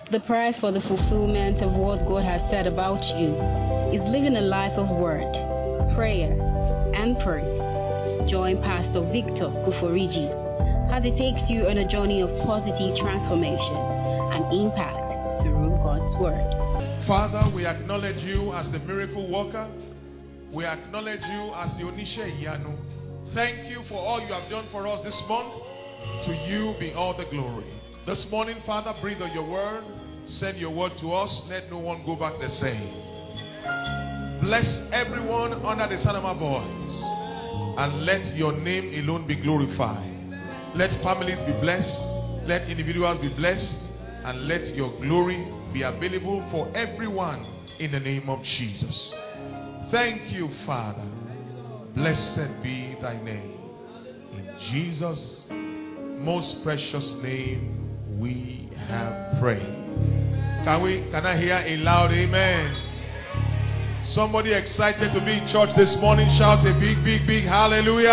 The price for the fulfillment of what God has said about you is living a life of word, prayer, and praise. Join Pastor Victor Kuforiji as he takes you on a journey of positive transformation and impact through God's word. Father, we acknowledge you as the miracle worker. We acknowledge you as the Onisha Iyanu. Thank you for all you have done for us this month. To you be all the glory. This morning, Father, breathe on your word. Send your word to us. Let no one go back the same. Bless everyone under the sound of my voice. And let your name alone be glorified. Let families be blessed. Let individuals be blessed. And let your glory be available for everyone in the name of Jesus. Thank you, Father. Blessed be thy name. In Jesus' most precious name we have prayed. Can I hear a loud amen? Somebody excited to be in church this morning, shout a big, big, big hallelujah.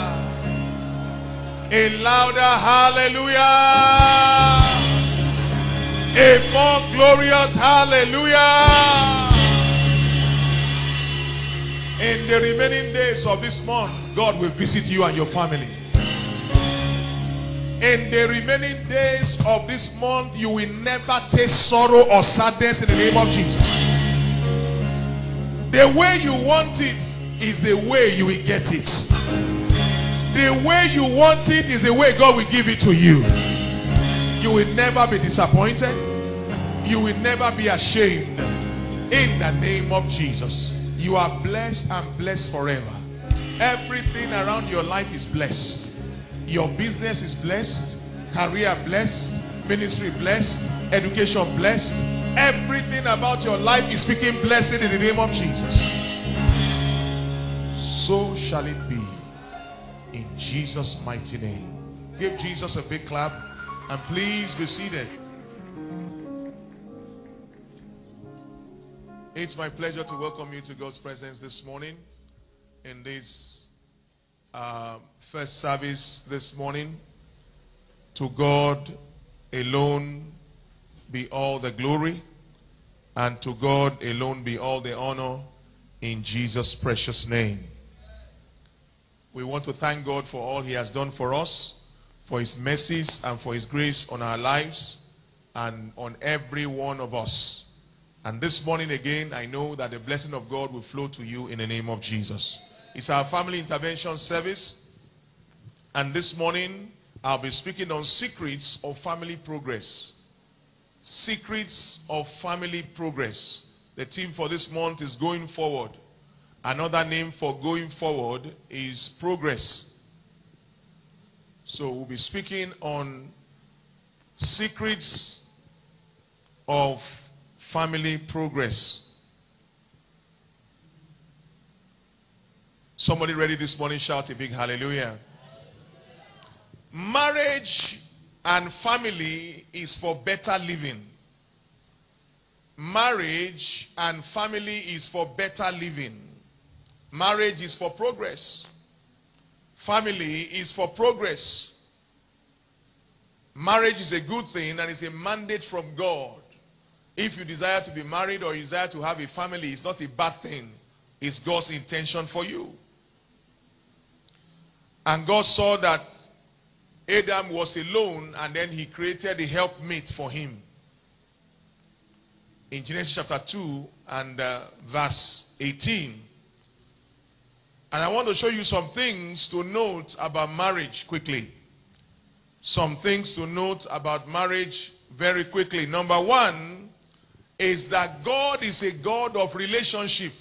A louder hallelujah. A more glorious hallelujah. In the remaining days of this month, God will visit you and your family. In the remaining days of this month, you will never taste sorrow or sadness in the name of Jesus. The way you want it is the way you will get it. The way you want it is the way God will give it to you. You will never be disappointed. You will never be ashamed. In the name of Jesus. You are blessed and blessed forever. Everything around your life is blessed. Your business is blessed. Career blessed. Ministry blessed. Education blessed. Everything about your life is speaking blessing in the name of Jesus. So shall it be. In Jesus' mighty name. Give Jesus a big clap. And please be seated. It's my pleasure to welcome you to God's presence this morning in this first service this morning. To God alone be all the glory, and to God alone be all the honor in Jesus' precious name. We want to thank God for all He has done for us, for His mercies and for His grace on our lives and on every one of us. And this morning again, I know that the blessing of God will flow to you in the name of Jesus. It's our family intervention service. And this morning, I'll be speaking on secrets of family progress. Secrets of family progress. The theme for this month is going forward. Another name for going forward is progress. So we'll be speaking on secrets of family progress. Somebody ready this morning, shout a big hallelujah. Marriage and family is for better living. Marriage and family is for better living. Marriage is for progress. Family is for progress. Marriage is a good thing and it's a mandate from God. If you desire to be married or you desire to have a family, it's not a bad thing. It's God's intention for you. And God saw that Adam was alone and then He created a helpmate for him. In Genesis chapter 2 and verse 18. And I want to show you some things to note about marriage quickly. Some things to note about marriage very quickly. Number one is that God is a God of relationship.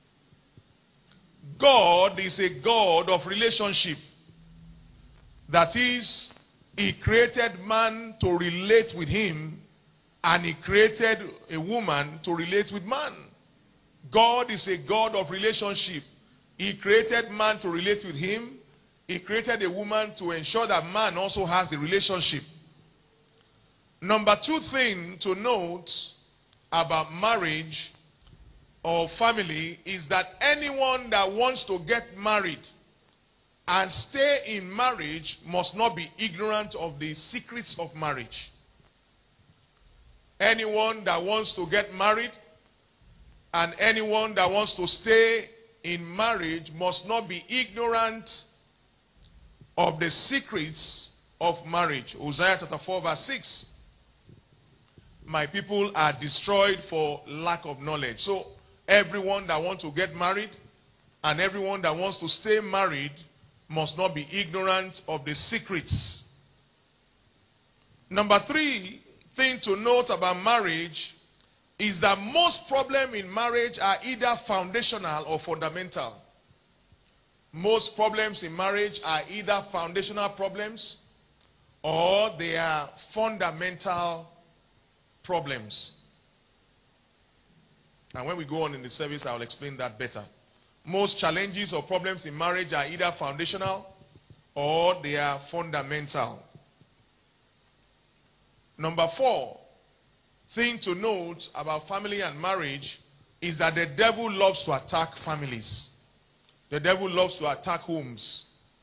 God is a God of relationship. That is, He created man to relate with Him, and He created a woman to relate with man. God is a God of relationship. He created man to relate with Him. He created a woman to ensure that man also has the relationship. Number two thing to note about marriage or family is that anyone that wants to get married and stay in marriage must not be ignorant of the secrets of marriage. anyone that wants to get married and anyone that wants to stay in marriage must not be ignorant of the secrets of marriage. Hosea chapter 4 verse 6. My people are destroyed for lack of knowledge. So everyone that wants to get married and everyone that wants to stay married must not be ignorant of the secrets. Number 3 thing to note about marriage is that most problems in marriage are either foundational or fundamental. Most problems in marriage are either foundational problems or they are fundamental problems. And when we go on in the service, I'll explain that better. Most challenges or problems in marriage are either foundational or they are fundamental. Number 4 thing to note about family and marriage is that the devil loves to attack families. The devil loves to attack homes.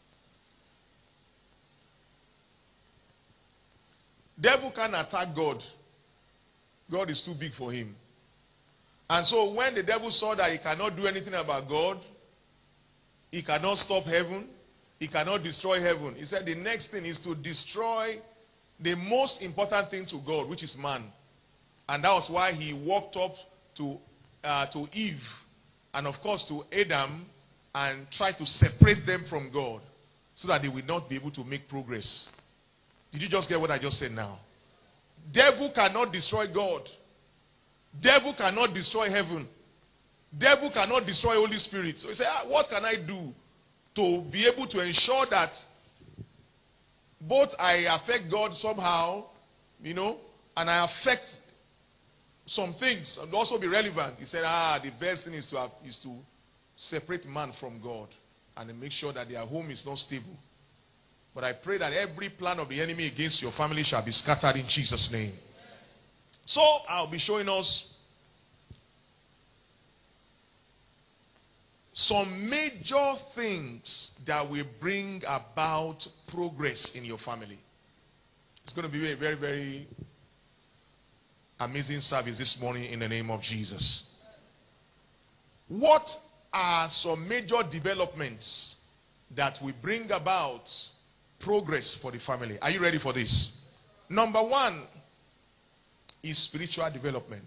Devil can't attack God. God is too big for him. And so when the devil saw that he cannot do anything about God, he cannot stop heaven, he cannot destroy heaven, he said the next thing is to destroy the most important thing to God, which is man. And that was why he walked up to Eve and of course to Adam and tried to separate them from God so that they will not be able to make progress. Did you just get what I just said now? Devil cannot destroy God. Devil cannot destroy heaven. Devil cannot destroy Holy Spirit. So he said, what can I do to be able to ensure that both I affect God somehow, and I affect some things and also be relevant? He said, the best thing is to separate man from God and make sure that their home is not stable. But I pray that every plan of the enemy against your family shall be scattered in Jesus' name. So I'll be showing us some major things that will bring about progress in your family. It's going to be a very, very amazing service this morning in the name of Jesus. What are some major developments that will bring about progress for the family? Are you ready for this? Number 1 is spiritual development.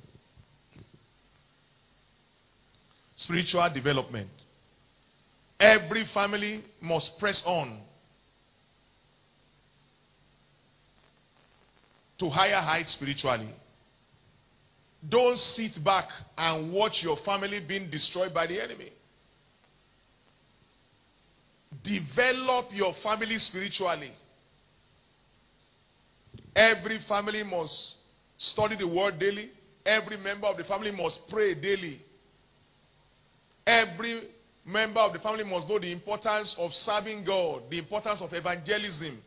Spiritual development. Every family must press on to higher heights spiritually. Don't sit back and watch your family being destroyed by the enemy. Develop your family spiritually. Every family must study the word daily. Every member of the family must pray daily. Every member of the family must know the importance of serving God, the importance of evangelism.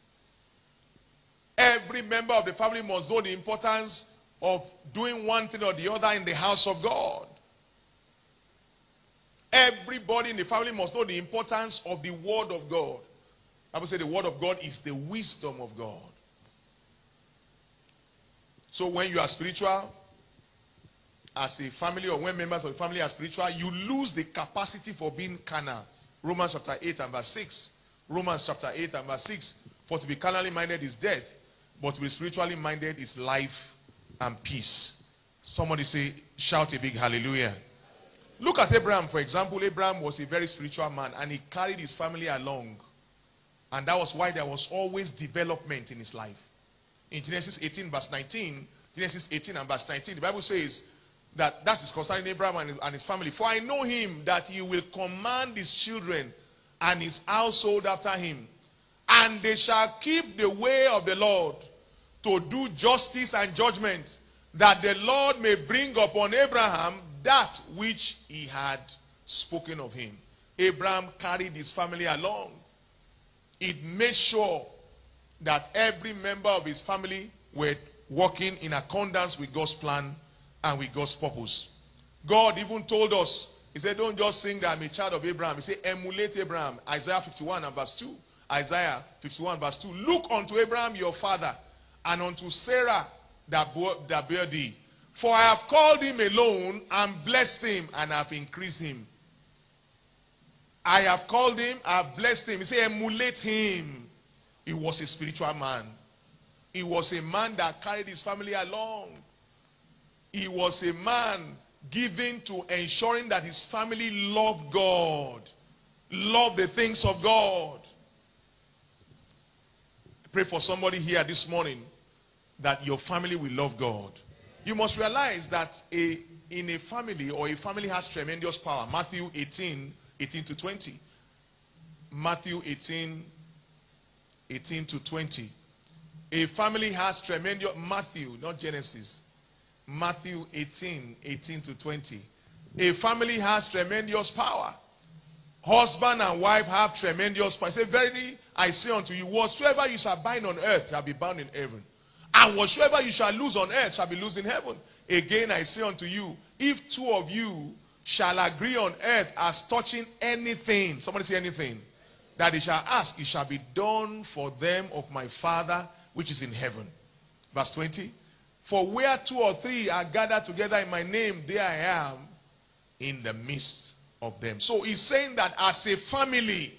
Every member of the family must know the importance of doing one thing or the other in the house of God. Everybody in the family must know the importance of the word of God. I would say the word of God is the wisdom of God. So when you are spiritual as a family, or when members of the family are spiritual, you lose the capacity for being carnal. Romans chapter 8 and verse 6. Romans chapter 8 and verse 6. For to be carnally minded is death, but to be spiritually minded is life and peace. Somebody say, shout a big hallelujah. Look at Abraham, for example. Abraham was a very spiritual man and he carried his family along. And that was why there was always development in his life. In Genesis 18 verse 19, Genesis 18 and verse 19, the Bible says that is concerning Abraham and his family. For I know him that he will command his children and his household after him, and they shall keep the way of the Lord to do justice and judgment, that the Lord may bring upon Abraham that which he had spoken of him. Abraham carried his family along. It made sure that every member of his family were working in accordance with God's plan and with God's purpose. God even told us, he said, don't just think that I'm a child of Abraham. He said, emulate Abraham. Isaiah 51 and verse 2. Isaiah 51 verse 2. Look unto Abraham your father, and unto Sarah that bear thee. For I have called him alone and blessed him and have increased him. I have called him, I have blessed him. He said, emulate him. He was a spiritual man. He was a man that carried his family along. He was a man given to ensuring that his family loved God, loved the things of God. I pray for somebody here this morning that your family will love God. You must realize that in a family, or a family has tremendous power. Matthew 18 to 20. Matthew 18 to 20. A family has tremendous, Matthew, not Genesis. Matthew 18 to 20. A family has tremendous power. Husband and wife have tremendous power. Say, verily, I say unto you, whatsoever you shall bind on earth shall be bound in heaven. And whatsoever you shall loose on earth shall be loosed in heaven. Again, I say unto you, if two of you shall agree on earth as touching anything, somebody say anything, that they shall ask, it shall be done for them of my Father which is in heaven. Verse 20. For where two or three are gathered together in my name, there I am in the midst of them. So he's saying that as a family,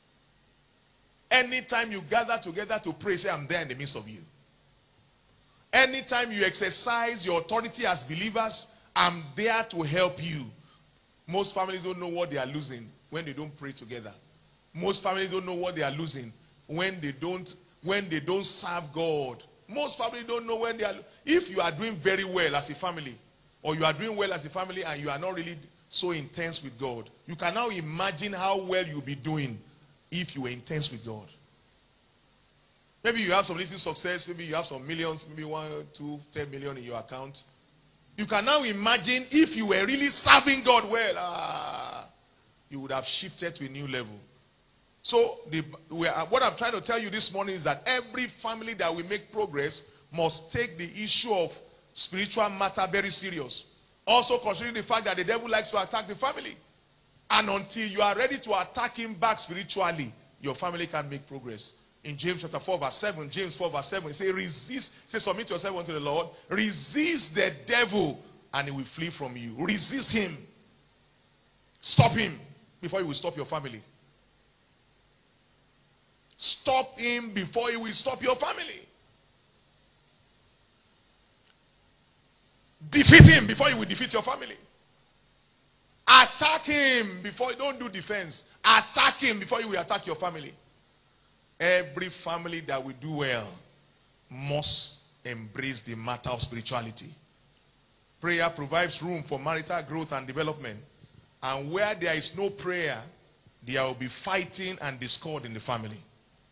anytime you gather together to pray, say, I'm there in the midst of you. Anytime you exercise your authority as believers, I'm there to help you. Most families don't know what they are losing when they don't pray together. Most families don't know what they are losing when they don't serve God. Most families don't know when they are. If you are doing very well as a family, or you are doing well as a family and you are not really so intense with God, you can now imagine how well you'll be doing if you were intense with God. Maybe you have some little success, maybe you have some millions, maybe 1, 2, 10 million in your account. You can now imagine if you were really serving God well, you would have shifted to a new level. So, what I'm trying to tell you this morning is that every family that will make progress must take the issue of spiritual matter very serious. Also considering the fact that the devil likes to attack the family. And until you are ready to attack him back spiritually, your family can make progress. In James chapter 4 verse 7, James 4 verse 7, it says, resist, say submit yourself unto the Lord, resist the devil and he will flee from you. Resist him. Stop him before he will stop your family. Stop him before he will stop your family. Defeat him before he will defeat your family. Attack him before, don't do defense. Attack him before he will attack your family. Every family that will do well must embrace the matter of spirituality. Prayer provides room for marital growth and development. And where there is no prayer, there will be fighting and discord in the family.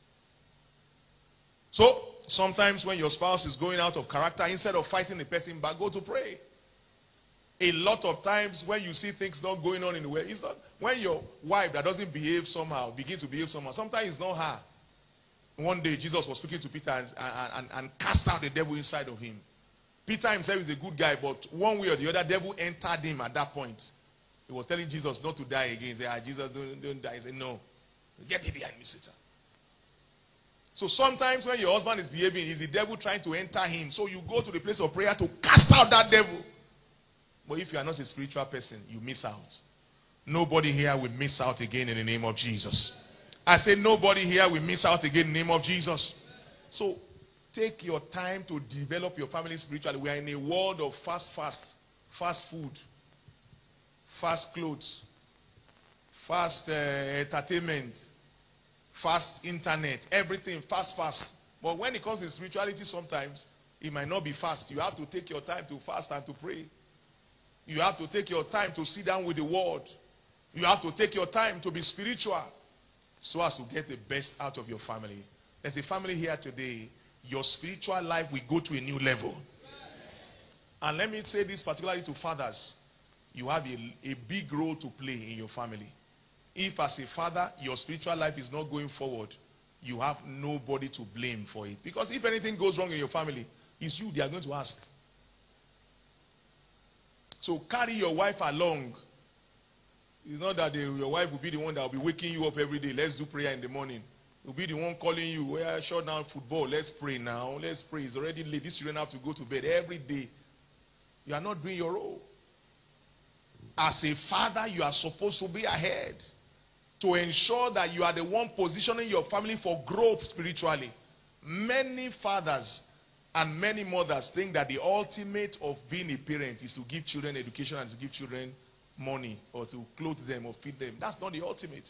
So, sometimes when your spouse is going out of character, instead of fighting the person back, go to pray. A lot of times when you see things not going on in the way, it's not when your wife that doesn't behave somehow begins to behave somehow. Sometimes it's not her. One day Jesus was speaking to Peter and cast out the devil inside of him. Peter himself is a good guy, but one way or the other, devil entered him at that point. He was telling Jesus not to die again. He said, Jesus, don't die. He said, no. Get it behind me, Satan. So sometimes when your husband is behaving, is the devil trying to enter him. So you go to the place of prayer to cast out that devil. But if you are not a spiritual person, you miss out. Nobody here will miss out again in the name of Jesus. I say nobody here will miss out again in the name of Jesus. So take your time to develop your family spiritually. We are in a world of fast food, fast clothes, fast entertainment, fast internet, everything fast. But when it comes to spirituality, sometimes it might not be fast. You have to take your time to fast and to pray. You have to take your time to sit down with the word. You have to take your time to be spiritual so as to get the best out of your family. There's a family here today. Your spiritual life will go to a new level. And let me say this particularly to fathers. You have a big role to play in your family. If as a father, your spiritual life is not going forward, you have nobody to blame for it. Because if anything goes wrong in your family, it's you they are going to ask. So carry your wife along. It's not that your wife will be the one that will be waking you up every day. Let's do prayer in the morning. He'll be the one calling you. Well, shut down football. Let's pray now. Let's pray. It's already late. These children have to go to bed every day. You are not doing your role. As a father, you are supposed to be ahead to ensure that you are the one positioning your family for growth spiritually. Many fathers and many mothers think that the ultimate of being a parent is to give children education and to give children money or to clothe them or feed them. That's not the ultimate.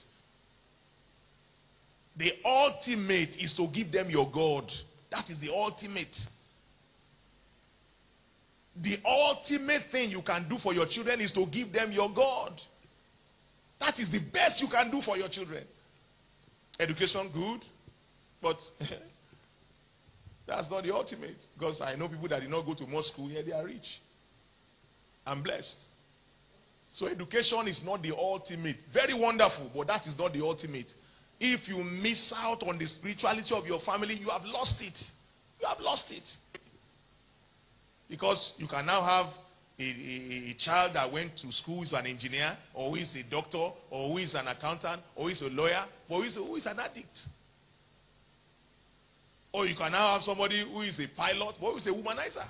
The ultimate is to give them your God. That is the ultimate. The ultimate thing you can do for your children is to give them your God. That is the best you can do for your children. Education, good, but that's not the ultimate. Because I know people that did not go to more school, yet they are rich and blessed. So education is not the ultimate. Very wonderful, but that is not the ultimate. If you miss out on the spirituality of your family, you have lost it. You have lost it. Because you can now have a child that went to school who is an engineer, or who is a doctor, or who is an accountant, or who is a lawyer, or who is an addict. Or you can now have somebody who is a pilot, or who is a womanizer.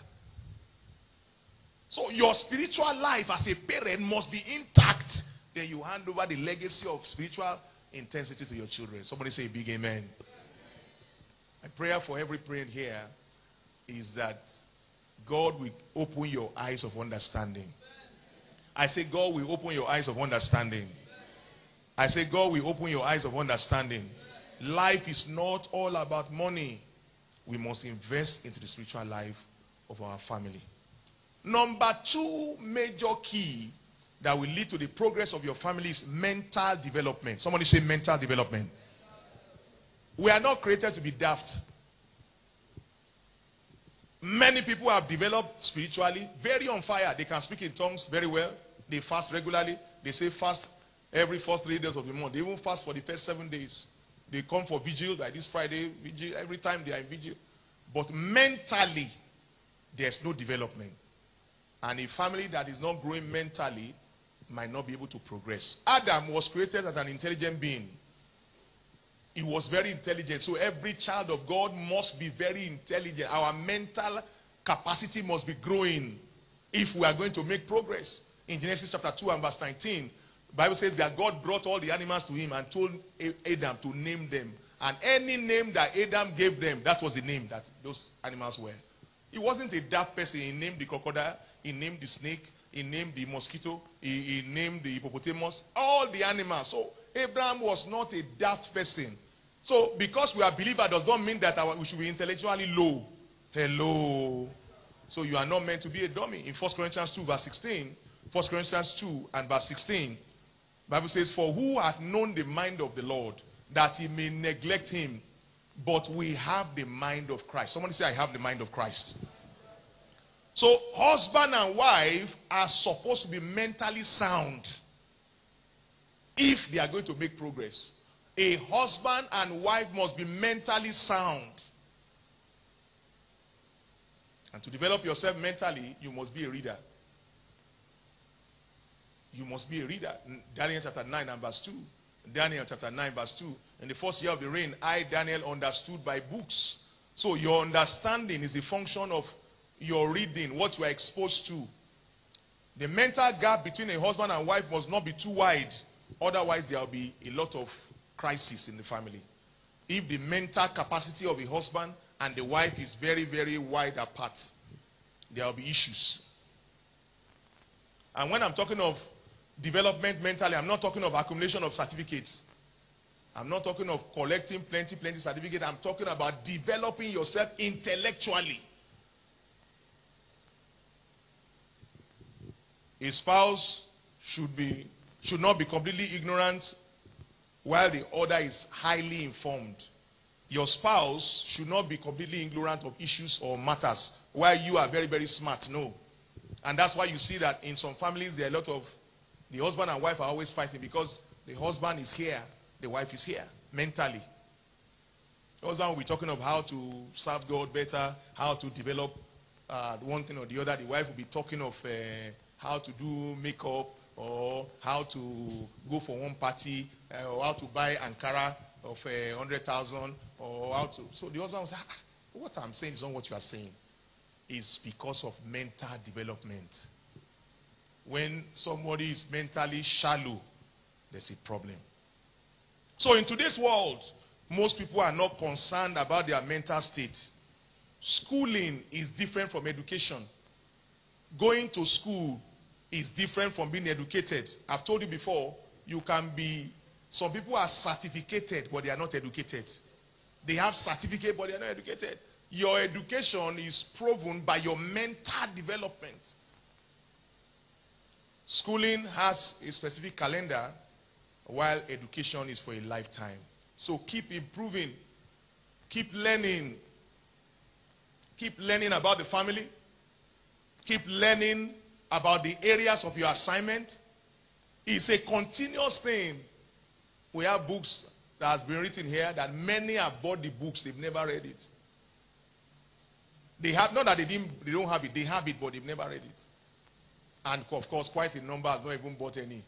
So your spiritual life as a parent must be intact. Then you hand over the legacy of spiritual intensity to your children. Somebody say a big amen. My prayer for every parent here is that God will open your eyes of understanding. I say God will open your eyes of understanding. I say God will open your eyes of understanding. Life is not all about money. We must invest into the spiritual life of our family. Number 2 major key that will lead to the progress of your family is mental development. Somebody say mental development. We are not created to be daft. Many people have developed spiritually, very on fire. They can speak in tongues very well. They fast regularly. They say fast every first 3 days of the month. They even fast for the first 7 days. They come for vigil, like this Friday, vigil, every time they are in vigil. But mentally, there's no development. And a family that is not growing mentally might not be able to progress. Adam was created as an intelligent being. He was very intelligent. So every child of God must be very intelligent. Our mental capacity must be growing if we are going to make progress. In Genesis chapter 2 and verse 19, the Bible says that God brought all the animals to him and told Adam to name them. And any name that Adam gave them, that was the name that those animals were. He wasn't a daft person. He named the crocodile. He named the snake. He named the mosquito. He named the hippopotamus. All the animals. So Abraham was not a daft person. So because we are believers does not mean that we should be intellectually low. Hello. So you are not meant to be a dummy. In 1 Corinthians 2 verse 16. 1 Corinthians 2 and verse 16. The Bible says, for who hath known the mind of the Lord, that he may neglect him? But we have the mind of Christ. Somebody say, I have the mind of Christ. So husband and wife are supposed to be mentally sound if they are going to make progress. A husband and wife must be mentally sound. And to develop yourself mentally, you must be a reader. You must be a reader. Daniel chapter 9 and verse 2. Daniel chapter 9 verse 2. In the first year of the reign, I, Daniel, understood by books. So your understanding is a function of your reading, what you are exposed to. The mental gap between a husband and wife must not be too wide. Otherwise, there will be a lot of crisis in the family. If the mental capacity of a husband and the wife is very, very wide apart, there will be issues. And when I'm talking of development mentally, I'm not talking of accumulation of certificates. I'm not talking of collecting plenty certificates. I'm talking about developing yourself intellectually. A spouse should not be completely ignorant while the other is highly informed. Your spouse should not be completely ignorant of issues or matters while you are very, very smart. No. And that's why you see that in some families there are a lot of the husband and wife are always fighting because the husband is here, the wife is here mentally. The husband will be talking of how to serve God better, how to develop one thing or the other. The wife will be talking of how to do makeup or how to go for one party or how to buy Ankara of 100,000 or how to. So the husband was like, what I'm saying is not what you are saying. It's because of mental development. When somebody is mentally shallow, there's a problem. So in today's world, most people are not concerned about their mental state. Schooling is different from education. Going to school is different from being educated. I've told you before, some people are certificated, but they are not educated. They have certificate, but they are not educated. Your education is proven by your mental development. Schooling has a specific calendar, while education is for a lifetime. So keep improving. Keep learning. Keep learning about the family. Keep learning about the areas of your assignment. It's a continuous thing. We have books that has been written here that many have bought the books. They've never read it. They have, not that they don't have it. They have it, but they've never read it. And of course, quite a number have not even bought any.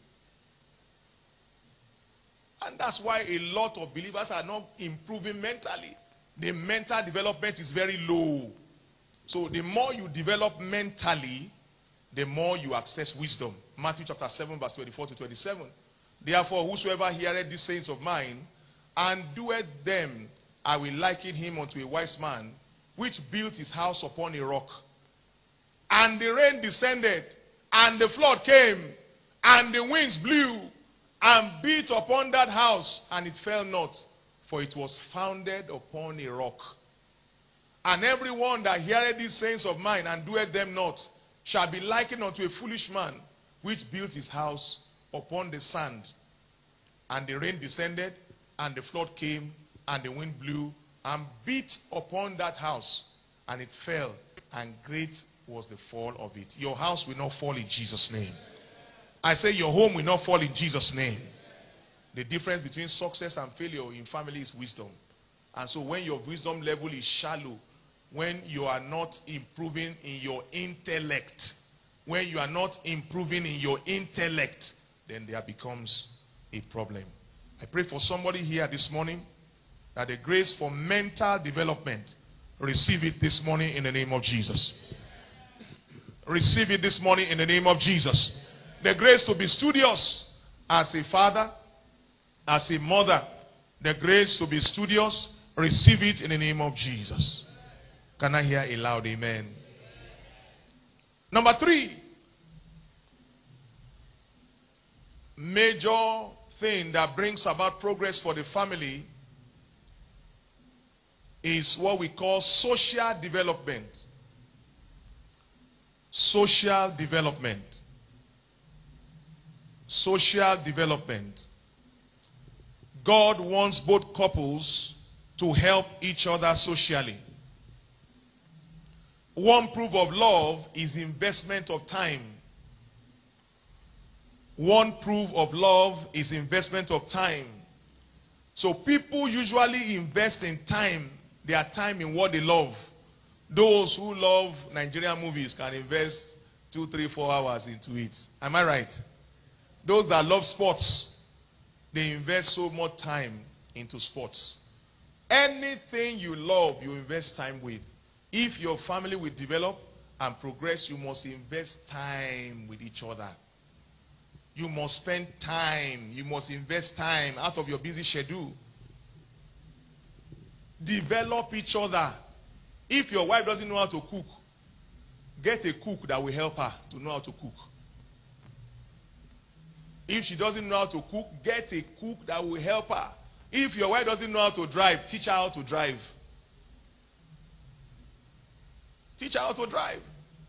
And that's why a lot of believers are not improving mentally. The mental development is very low. So the more you develop mentally, the more you access wisdom. Matthew chapter 7 verse 24 to 27. Therefore, whosoever heareth these sayings of mine, and doeth them, I will liken him unto a wise man, which built his house upon a rock. And the rain descended, and the flood came, and the winds blew, and beat upon that house, and it fell not, for it was founded upon a rock. And everyone that heareth these sayings of mine, and doeth them not, shall be likened unto a foolish man, which built his house upon the sand. And the rain descended, and the flood came, and the wind blew, and beat upon that house, and it fell, and great was the fall of it. Your house will not fall in Jesus' name. I say your home will not fall in Jesus' name. The difference between success and failure in family is wisdom. And so when your wisdom level is shallow, when you are not improving in your intellect, when you are not improving in your intellect, then there becomes a problem. I pray for somebody here this morning that the grace for mental development, receive it this morning in the name of Jesus. Receive it this morning in the name of Jesus. The grace to be studious as a father, as a mother. The grace to be studious, receive it in the name of Jesus. Can I hear a loud amen? Number 3. Major thing that brings about progress for the family is what we call social development. Social development. Social development. God wants both couples to help each other socially. One proof of love is investment of time. One proof of love is investment of time. So people usually invest in time, their time in what they love. Those who love Nigerian movies can invest 2, 3, 4 hours into it. Am I right? Those that love sports, they invest so much time into sports. Anything you love, you invest time with. If your family will develop and progress, you must invest time with each other. You must spend time. You must invest time out of your busy schedule. Develop each other. If your wife doesn't know how to cook, get a cook that will help her to know how to cook. If she doesn't know how to cook, get a cook that will help her. If your wife doesn't know how to drive, teach her how to drive. Teach her how to drive.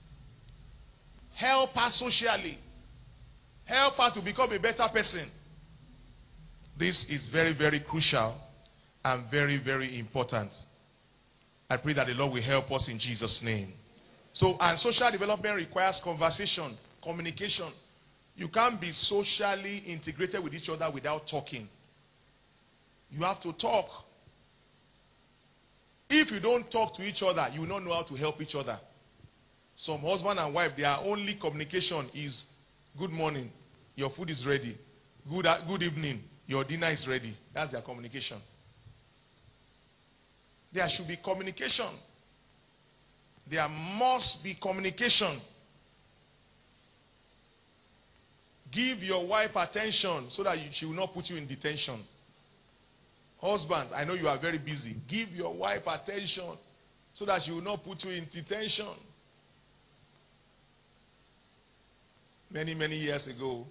Help her socially. Help her to become a better person. This is very, very crucial and very, very important. I pray that the Lord will help us in Jesus' name. So, and social development requires conversation, communication. You can't be socially integrated with each other without talking. You have to talk. If you don't talk to each other, you will not know how to help each other. Some husband and wife, their only communication is good morning, your food is ready. Good evening, your dinner is ready. That's their communication. There should be communication. There must be communication. Give your wife attention so that she will not put you in detention. Husbands, I know you are very busy. Give your wife attention so that she will not put you in detention. Many, many years ago,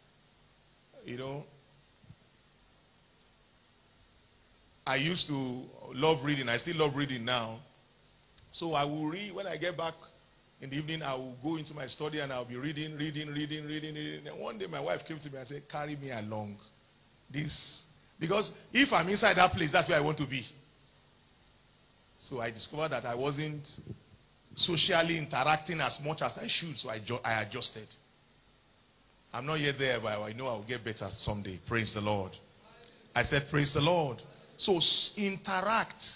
I used to love reading. I still love reading now. So I will read. When I get back in the evening, I will go into my study and I'll be reading. And one day my wife came to me and said, carry me along. Because if I'm inside that place, that's where I want to be. So I discovered that I wasn't socially interacting as much as I should, so I adjusted. I'm not yet there, but I know I will get better someday. Praise the Lord. I said, praise the Lord. So interact,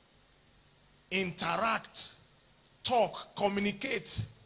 talk, communicate.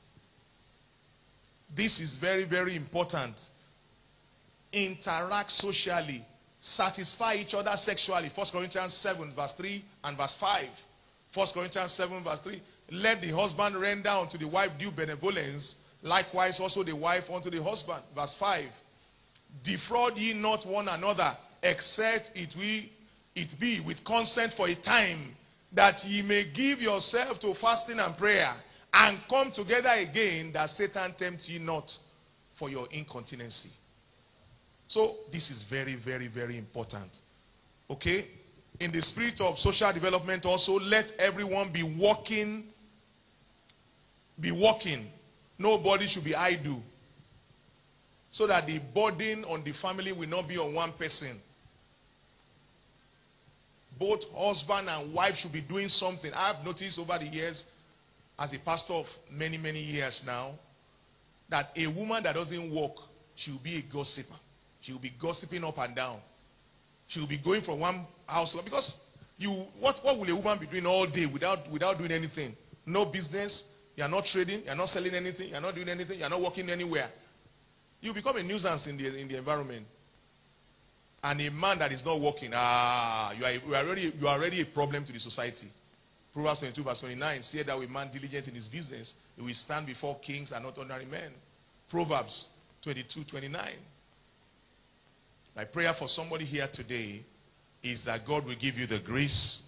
This is very, very important. Interact socially. Satisfy each other sexually. 1 Corinthians 7 verse 3 and verse 5. 1 Corinthians 7 verse 3. Let the husband render unto the wife due benevolence. Likewise also the wife unto the husband. Verse 5. Defraud ye not one another, except it be with consent for a time, that ye may give yourself to fasting and prayer, and come together again, that Satan tempt ye not for your incontinency. So this is very, very, very important. Okay? In the spirit of social development also, let everyone be walking. Be walking. Nobody should be idle. So that the burden on the family will not be on one person. Both husband and wife should be doing something. I've noticed over the years, as a pastor of many, many years now, that a woman that doesn't work, she will be a gossiper. She will be gossiping up and down. She will be going from one house to because what will a woman be doing all day without doing anything? No business. You are not trading. You are not selling anything. You are not doing anything. You are not working anywhere. You become a nuisance in the environment. And a man that is not working, you are already a problem to the society. Proverbs 22 verse 29 said that a man diligent in his business, he will stand before kings and not ordinary men. Proverbs 22:29. My prayer for somebody here today is that God will give you the grace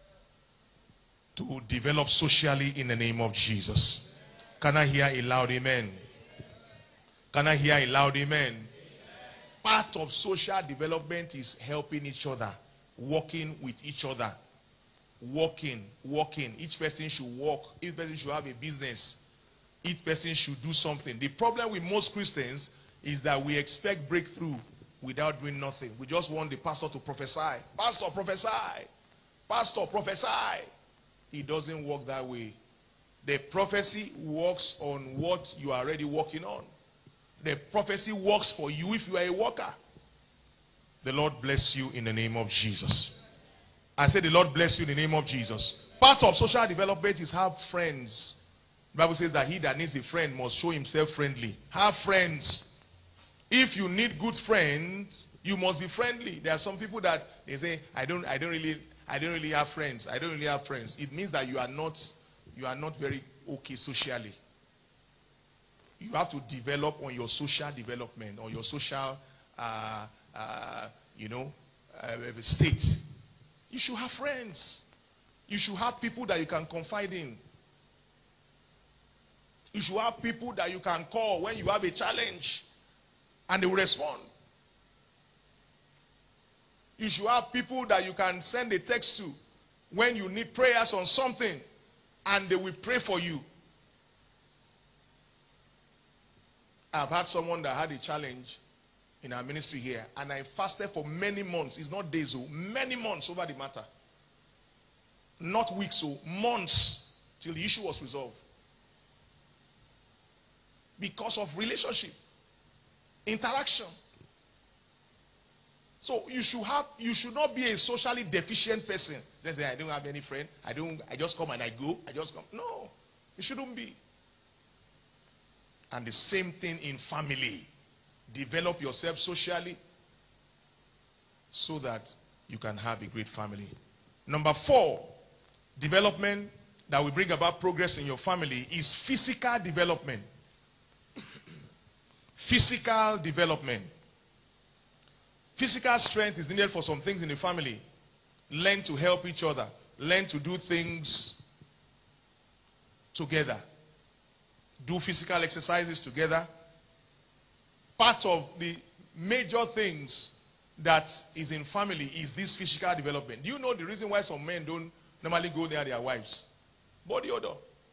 to develop socially in the name of Jesus. Can I hear a loud amen? Can I hear a loud amen? Part of social development is helping each other, working with each other. Working. Each person should work. Each person should have a business. Each person should do something. The problem with most Christians is that we expect breakthrough without doing nothing. We just want the pastor to prophesy. Pastor, prophesy. Pastor, prophesy. It doesn't work that way. The prophecy works on what you are already working on. The prophecy works for you if you are a worker. The Lord bless you in the name of Jesus. I said the Lord bless you in the name of Jesus. Part of social development is have friends. The Bible says that he that needs a friend must show himself friendly. Have friends. If you need good friends, you must be friendly. There are some people that they say, I don't really have friends. I don't really have friends. It means that you are not very okay socially. You have to develop on your social development, on your social state. You should have friends. You should have people that you can confide in. You should have people that you can call when you have a challenge and they will respond. You should have people that you can send a text to when you need prayers on something and they will pray for you. I've had someone that had a challenge in our ministry here, and I fasted for many months. It's not days, many months over the matter. Not weeks, months till the issue was resolved. Because of relationship, interaction. So you should not be a socially deficient person. Let's say I don't have any friend. I just come and I go. No, you shouldn't be. And the same thing in family. Develop yourself socially so that you can have a great family. Number 4, development that will bring about progress in your family is physical development. Physical development. Physical strength is needed for some things in the family. Learn to help each other. Learn to do things together. Do physical exercises together. Part of the major things that is in family is this physical development. Do you know the reason why some men don't normally go near their wives? Body odor.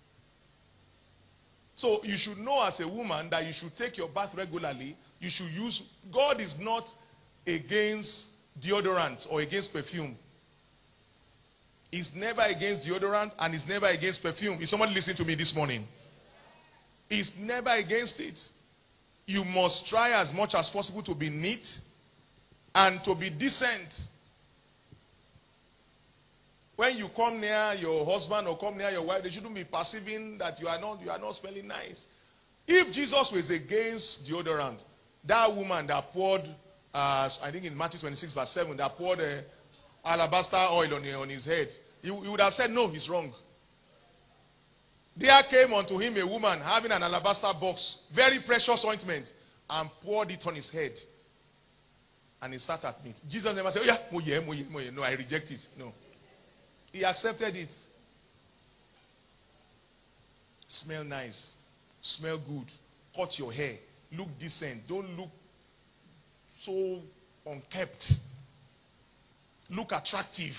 So you should know as a woman that you should take your bath regularly. You should use, God is not against deodorant or against perfume. He's never against deodorant and he's never against perfume. Is somebody listening to me this morning? He's never against it. You must try as much as possible to be neat and to be decent. When you come near your husband or come near your wife, they shouldn't be perceiving that you are not smelling nice. If Jesus was against deodorant, that woman that poured, I think in Matthew 26 verse 7, that poured alabaster oil on his head, he would have said, no, he's wrong. There came unto him a woman having an alabaster box, very precious ointment, and poured it on his head. And he sat at meat. Jesus never said, oh yeah, no, I reject it. No. He accepted it. Smell nice. Smell good. Cut your hair. Look decent. Don't look so unkempt. Look attractive.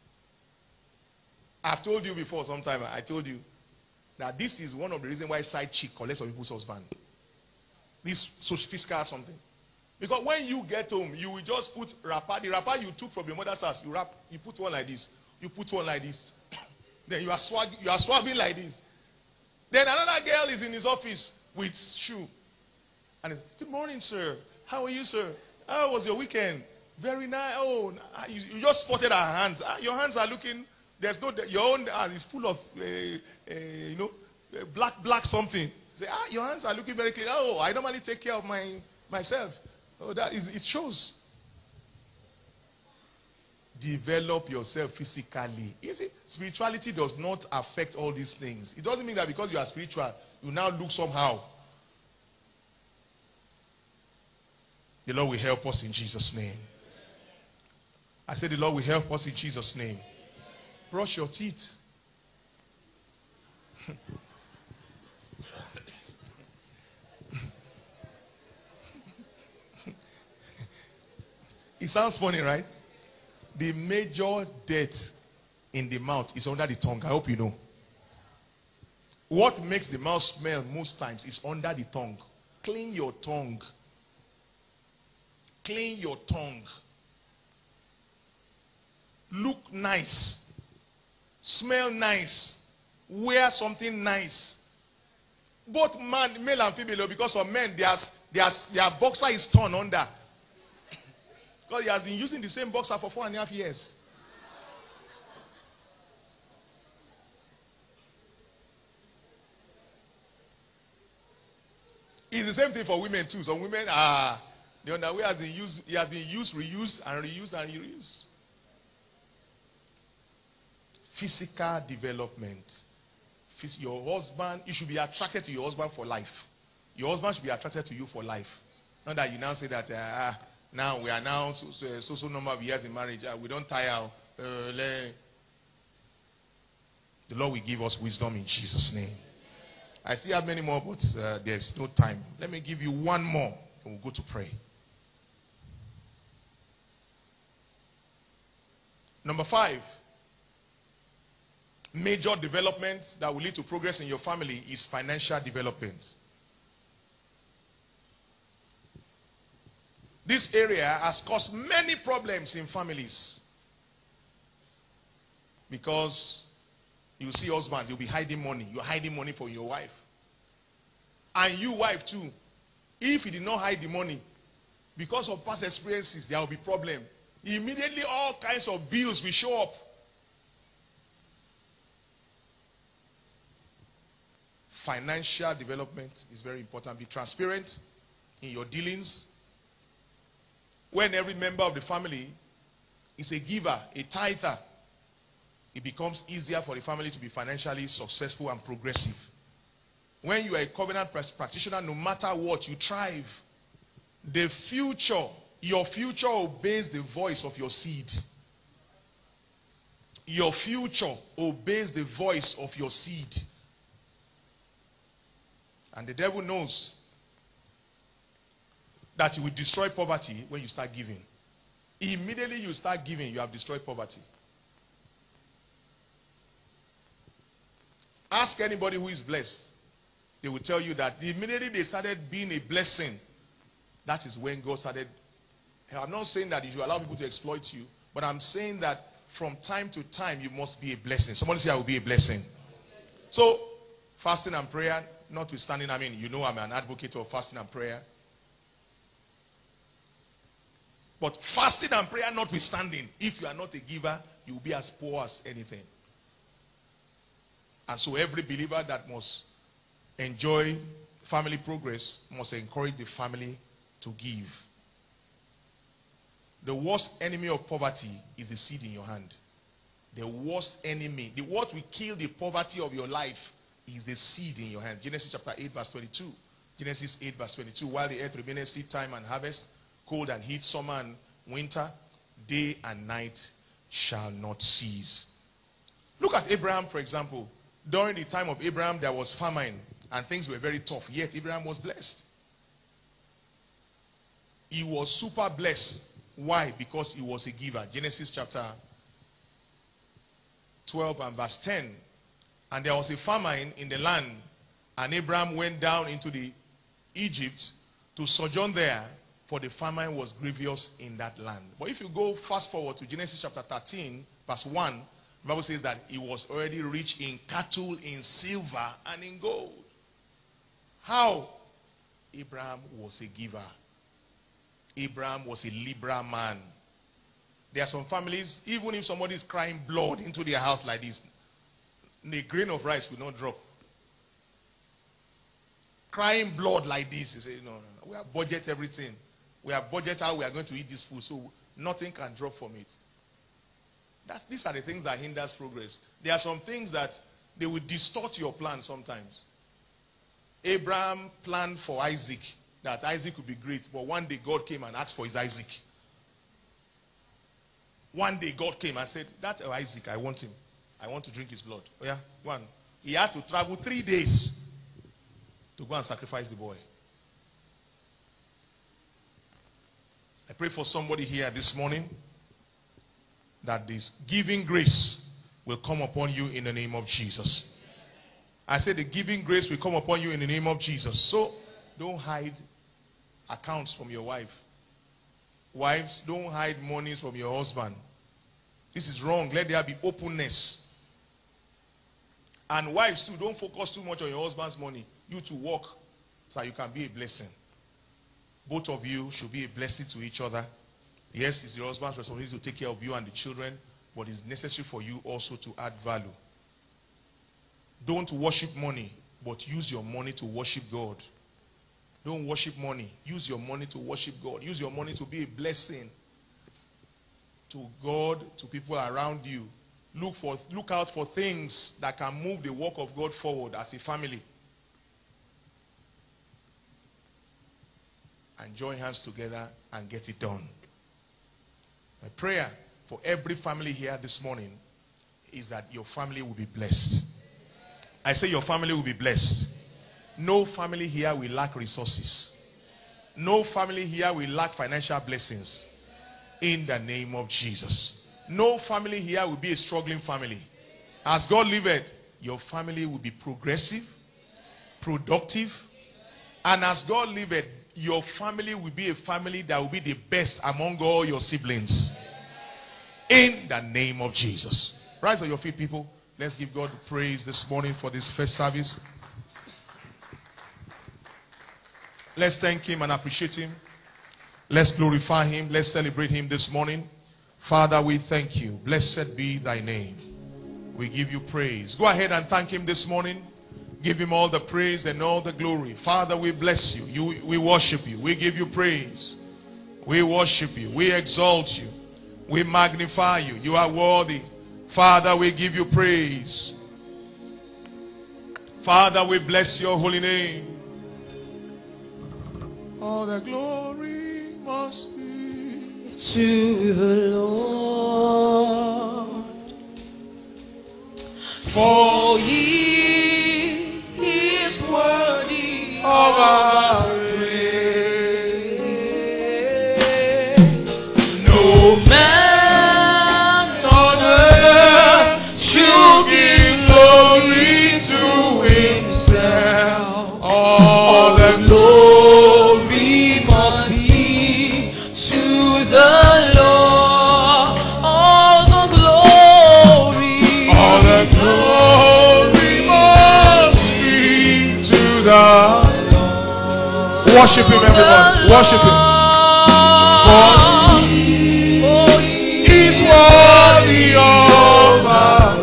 I've told you before sometime. I told you that this is one of the reasons why side chick collects some people's husband. This social fiscal something. Because when you get home, you will just put wrapper. The wrapper you took from your mother's house, you put one like this. You put one like this. Then you are swabbing like this. Then another girl is in his office with shoe. And good morning, sir. How are you, sir? How was your weekend? Very nice. Oh, you just spotted her hands. Your hands are looking. There's no. Your own hand is full of, black something. Say, your hands are looking very clean. Oh, I normally take care of myself. Oh, it shows. Develop yourself physically. You see, spirituality does not affect all these things. It doesn't mean that because you are spiritual, you now look somehow. The Lord will help us in Jesus' name. I said the Lord will help us in Jesus' name. Brush your teeth. It sounds funny, right? The major death in the mouth is under the tongue. I hope you know. What makes the mouth smell most times is under the tongue. Clean your tongue. Clean your tongue. Look nice. Smell nice. Wear something nice. Both male and female, because for men, their boxer is torn under. Because he has been using the same boxer for 4.5 years. It's the same thing for women too. Some women the underwear has been used, it has been used, reused, and reused and reused. Physical development. Your husband, you should be attracted to your husband for life. Your husband should be attracted to you for life. Not that you now say that now we are now so number of years in marriage. We don't tire. The Lord will give us wisdom in Jesus' name. I still have many more, but there's no time. Let me give you one more, and we'll go to pray. Number 5. Major development that will lead to progress in your family is financial development. This area has caused many problems in families. Because you see husbands, you'll be hiding money. You're hiding money for your wife. And you, wife, too. If you did not hide the money, because of past experiences, there will be problem. Immediately, all kinds of bills will show up. Financial development is very important. Be transparent in your dealings. When every member of the family is a giver, a tither, it becomes easier for the family to be financially successful and progressive. When you are a covenant practitioner, no matter what, you thrive. The future, your future obeys the voice of your seed. Your future obeys the voice of your seed. And the devil knows that you will destroy poverty when you start giving. Immediately you start giving, you have destroyed poverty. Ask anybody who is blessed. They will tell you that immediately they started being a blessing, that is when God started. I'm not saying that you should allow people to exploit you, but I'm saying that from time to time you must be a blessing. Somebody say I will be a blessing. So, fasting and prayer, notwithstanding, I mean, you know I'm an advocate of fasting and prayer. But fasting and prayer notwithstanding, if you are not a giver, you will be as poor as anything. And so every believer that must enjoy family progress must encourage the family to give. The worst enemy of poverty is the seed in your hand. The worst enemy, what will kill the poverty of your life is the seed in your hand. Genesis chapter 8 verse 22. Genesis 8 verse 22. While the earth remaineth seed time and harvest, cold and heat, summer and winter, day and night shall not cease. Look at Abraham, for example. During the time of Abraham, there was famine and things were very tough. Yet Abraham was blessed. He was super blessed. Why? Because he was a giver. Genesis chapter 12 and verse 10. And there was a famine in the land, and Abraham went down into the Egypt to sojourn there, for the famine was grievous in that land. But if you go fast forward to Genesis chapter 13, verse 1, the Bible says that he was already rich in cattle, in silver, and in gold. How? Abraham was a giver. Abraham was a liberal man. There are some families, even if somebody is crying blood into their house like this, a grain of rice will not drop. Crying blood like this, you say, no. We have budget everything. We have budget how we are going to eat this food, so nothing can drop from it. These are the things that hinders progress. There are some things that they will distort your plan sometimes. Abraham planned for Isaac, that Isaac would be great, but one day God came and asked for his Isaac. One day God came and said, that Isaac, I want him. I want to drink his blood. Oh yeah, one. He had to travel 3 days to go and sacrifice the boy. I pray for somebody here this morning that this giving grace will come upon you in the name of Jesus. I said the giving grace will come upon you in the name of Jesus. So don't hide accounts from your wife. Wives, don't hide monies from your husband. This is wrong. Let there be openness. And wives too, don't focus too much on your husband's money. You to work so that you can be a blessing. Both of you should be a blessing to each other. Yes, it's the husband's responsibility to take care of you and the children, but it's necessary for you also to add value. Don't worship money, but use your money to worship God. Don't worship money. Use your money to worship God. Use your money to be a blessing to God, to people around you. Look out for things that can move the work of God forward as a family. And join hands together and get it done. My prayer for every family here this morning is that your family will be blessed. I say your family will be blessed. No family here will lack resources. No family here will lack financial blessings. In the name of Jesus. No family here will be a struggling family. As God liveth, your family will be progressive, productive, and as God liveth, your family will be a family that will be the best among all your siblings. In the name of Jesus. Rise on your feet, people. Let's give God praise this morning for this first service. Let's thank him and appreciate him. Let's glorify him. Let's celebrate him this morning. Father, we thank you. Blessed be thy name. We give you praise. Go ahead and thank him this morning. Give him all the praise and all the glory. Father, we bless you. We worship you. We give you praise. We worship you. We exalt you. We magnify you. You are worthy. Father, we give you praise. Father, we bless your holy name. All the glory must be to the Lord, for He is worthy of our praise. No man on earth should give glory to himself. All the glory must be to the Lord. All the glory must be to the worship him, everyone. Worship him. For he is worthy of our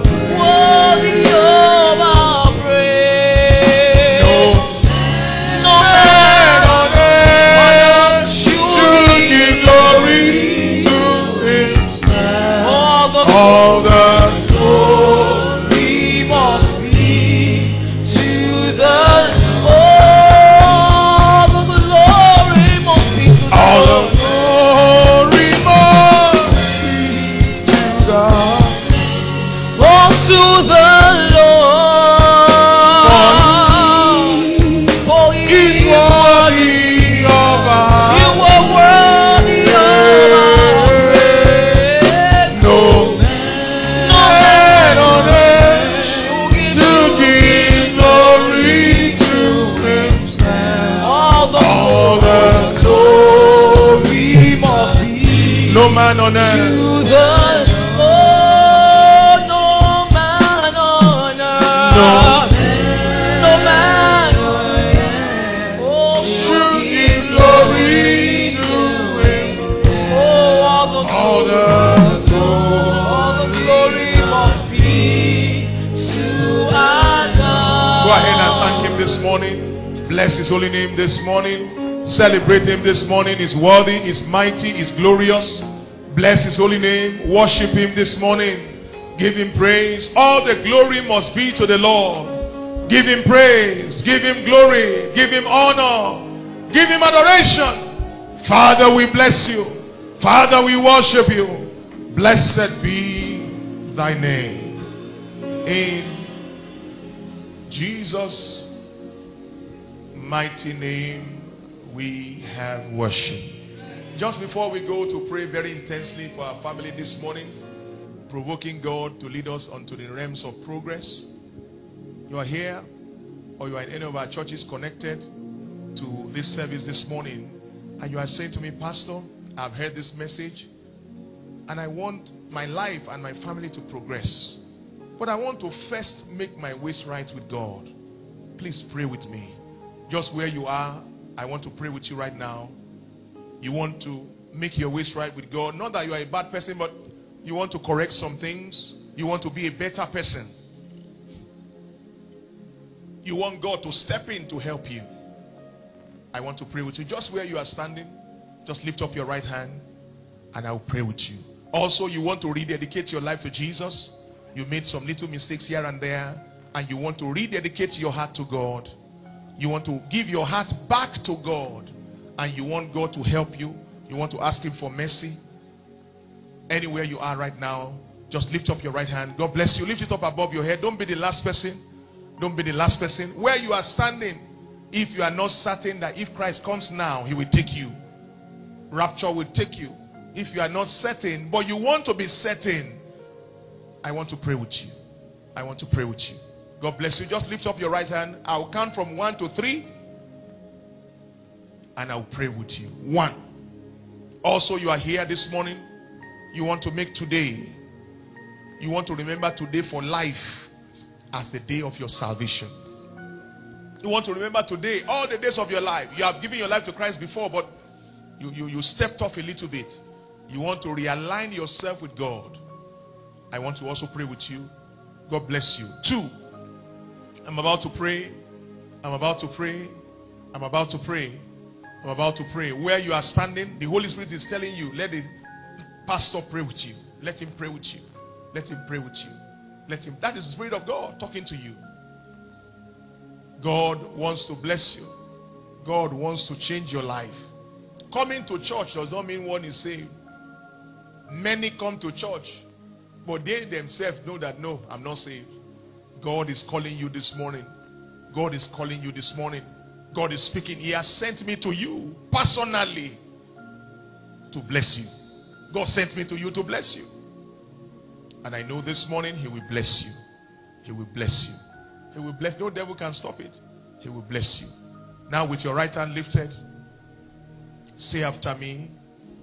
praise. No man on earth should give glory to himself. All the glory must be to the all the glory must be to the Lord. For He is worthy of our You are worthy of our praise. no man on earth to give glory to himself. All the glory must be no man on earth. to the no man on earth. No. No man on earth. Oh, Should give glory to him. Oh, all the All the glory must be to our God. Go ahead and thank him this morning. Bless his holy name this morning. Celebrate him this morning. He's worthy, he's mighty, he's glorious. Bless his holy name. Worship him this morning. Give him praise. All the glory must be to the Lord. Give him praise. Give him glory. Give him honor. Give him adoration. Father, we bless you. Father, we worship you. Blessed be thy name. In Jesus' mighty name we have worship. Just before we go to pray very intensely for our family this morning, provoking God to lead us onto the realms of progress. You are here or you are in any of our churches connected to this service this morning, and you are saying to me, Pastor, I've heard this message and I want my life and my family to progress, but I want to first make my ways right with God. Please pray with me. Just where you are, I want to pray with you right now. You want to make your ways right with God. Not that you are a bad person, but you want to correct some things. You want to be a better person. You want God to step in to help you. I want to pray with you. Just where you are standing, just lift up your right hand and I will pray with you. Also, you want to rededicate your life to Jesus. You made some little mistakes here and there, and you want to rededicate your heart to God. You want to give your heart back to God, and you want God to help you. You want to ask him for mercy. Anywhere you are right now, just lift up your right hand. God bless you. Lift it up above your head. Don't be the last person. Don't be the last person. Where you are standing, if you are not certain that if Christ comes now, he will take you. Rapture will take you. If you are not certain, but you want to be certain, I want to pray with you. I want to pray with you. God bless you. Just lift up your right hand. I'll count from 1 to 3. And I'll pray with you. 1. Also, you are here this morning. You want to make today. You want to remember today for life as the day of your salvation. You want to remember today, all the days of your life. You have given your life to Christ before, but you stepped off a little bit. You want to realign yourself with God. I want to also pray with you. God bless you. 2. I'm about to pray. I'm about to pray. I'm about to pray. I'm about to pray. Where you are standing, the Holy Spirit is telling you, let the pastor pray with you. Let him pray with you. Let him pray with you. That is the Spirit of God talking to you. God wants to bless you. God wants to change your life. Coming to church does not mean one is saved. Many come to church, but they themselves know that, no, I'm not saved. God is calling you this morning. God is calling you this morning. God is speaking. He has sent me to you personally to bless you. God sent me to you to bless you. And I know this morning he will bless you. He will bless you. He will bless. No devil can stop it. He will bless you. Now with your right hand lifted, say after me,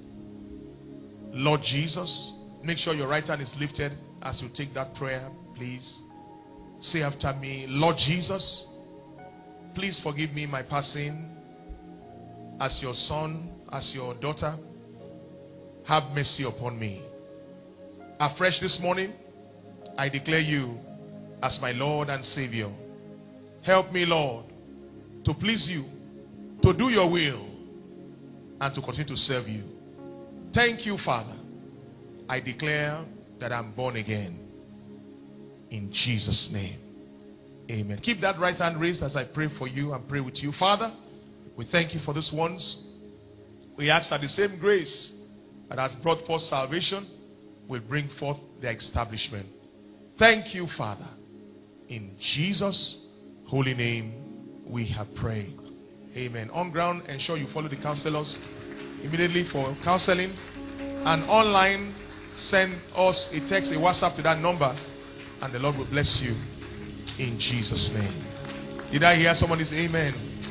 Lord Jesus. Make sure your right hand is lifted as you take that prayer, please. Say after me, Lord Jesus, please forgive me my past sin. As your son, as your daughter, have mercy upon me. Afresh this morning, I declare you as my Lord and Savior. Help me, Lord, to please you, to do your will, and to continue to serve you. Thank you, Father. I declare that I'm born again. In Jesus' name. Amen. Keep that right hand raised as I pray for you and pray with you. Father, we thank you for these ones. We ask that the same grace that has brought forth salvation will bring forth their establishment. Thank you, Father. In Jesus' holy name we have prayed. Amen. On ground, ensure you follow the counselors immediately for counseling. And online, send us a text, a WhatsApp to that number, and the Lord will bless you in Jesus' name. Did I hear somebody say amen?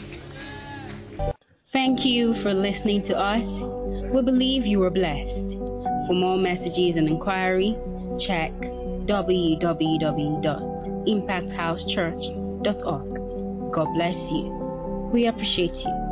Thank you for listening to us. We believe you were blessed. For more messages and inquiry, check www.impacthousechurch.org. God bless you. We appreciate you.